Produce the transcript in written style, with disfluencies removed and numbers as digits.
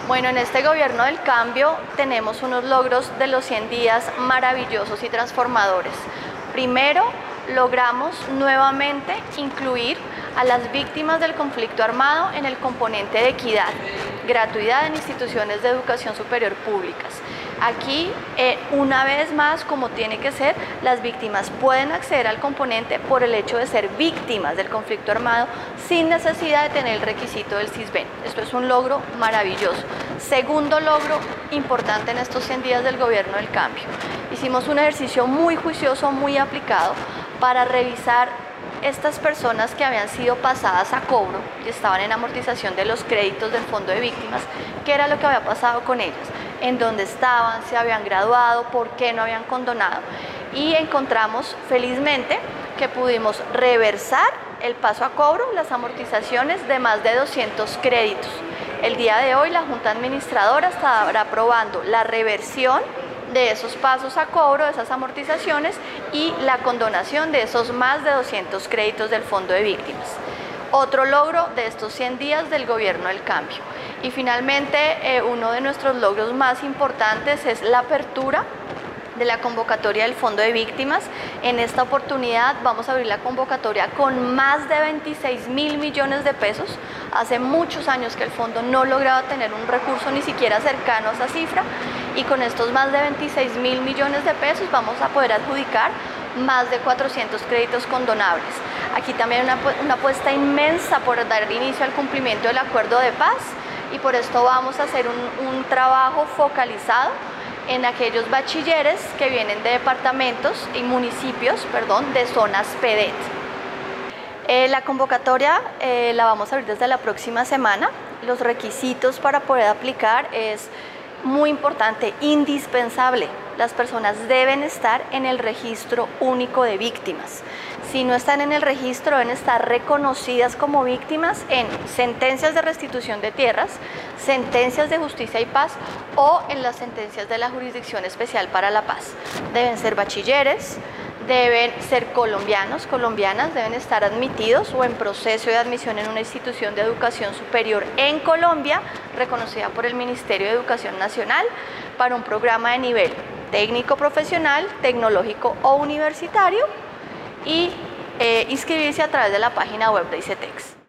Bueno, en este gobierno del cambio tenemos unos logros de los 100 días maravillosos y transformadores. Primero, logramos nuevamente incluir a las víctimas del conflicto armado en el componente de equidad, gratuidad en instituciones de educación superior públicas. Aquí, una vez más, como tiene que ser, las víctimas pueden acceder al componente por el hecho de ser víctimas del conflicto armado sin necesidad de tener el requisito del CISBEN. Esto es un logro maravilloso. Segundo logro importante en estos 100 días del gobierno del cambio. Hicimos un ejercicio muy juicioso, muy aplicado para revisar estas personas que habían sido pasadas a cobro y estaban en amortización de los créditos del Fondo de Víctimas, qué era lo que había pasado con ellas, en dónde estaban, se habían graduado, por qué no habían condonado. Y encontramos felizmente que pudimos reversar el paso a cobro, las amortizaciones de más de 200 créditos. El día de hoy la Junta Administradora estará aprobando la reversión de esos pasos a cobro, de esas amortizaciones y la condonación de esos más de 200 créditos del Fondo de Víctimas. Otro logro de estos 100 días del gobierno del cambio. Y finalmente, uno de nuestros logros más importantes es la apertura de la convocatoria del Fondo de Víctimas. En esta oportunidad vamos a abrir la convocatoria con más de 26.000 millones de pesos. Hace muchos años que el fondo no lograba tener un recurso ni siquiera cercano a esa cifra, y con estos más de 26.000 millones de pesos vamos a poder adjudicar más de 400 créditos condonables. Aquí también una apuesta inmensa por dar inicio al cumplimiento del acuerdo de paz, y por esto vamos a hacer un trabajo focalizado en aquellos bachilleres que vienen de departamentos y municipios, de zonas PEDET. La convocatoria la vamos a abrir desde la próxima semana. Los requisitos para poder aplicar es muy importante, indispensable. Las personas deben estar en el registro único de víctimas. Si no están en el registro, deben estar reconocidas como víctimas en sentencias de restitución de tierras, sentencias de justicia y paz o en las sentencias de la Jurisdicción Especial para la Paz. Deben ser bachilleres, deben ser colombianos, colombianas, deben estar admitidos o en proceso de admisión en una institución de educación superior en Colombia, reconocida por el Ministerio de Educación Nacional, para un programa de nivel técnico profesional, tecnológico o universitario, y inscribirse a través de la página web de ICETEX.